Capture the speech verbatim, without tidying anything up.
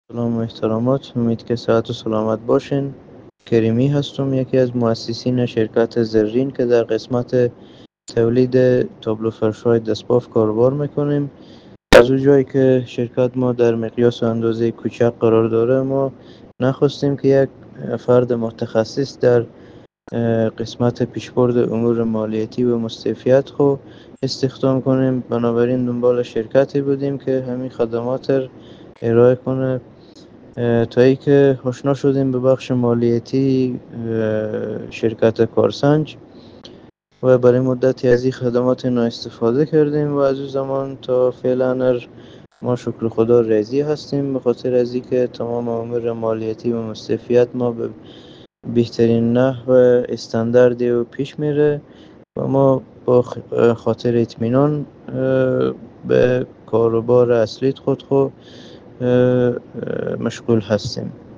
سلام و احترامات. امید که صحت و سلامت باشین. کریمی هستم، یکی از مؤسسین شرکت زرین که در قسمت تولید تابلو فرش‌های دستباف کاربار میکنیم. از اون جایی که شرکت ما در مقیاس و اندازه کوچک قرار داره، ما نخواستیم که یک فرد متخصص در قسمت پیشبرد امور مالیاتی و مستوفیت خو استخدام کنیم. بنابراین دنبال شرکتی بودیم که همین خدمات را ارائه کنه. تا ای که آشنا شدیم به بخش مالیاتی شرکت کارسنج و برای مدتی از این خدمات اینا استفاده کردیم و از اون زمان تا فعلا ما شکر خدا راضی هستیم، به خاطر از اینکه تمام امور مالیاتی و مستوفیت ما به بهترین نحو استانداردی و پیش میره و ما با خاطر اطمینان به کاروبار اصلی خود خو مشغول هستیم.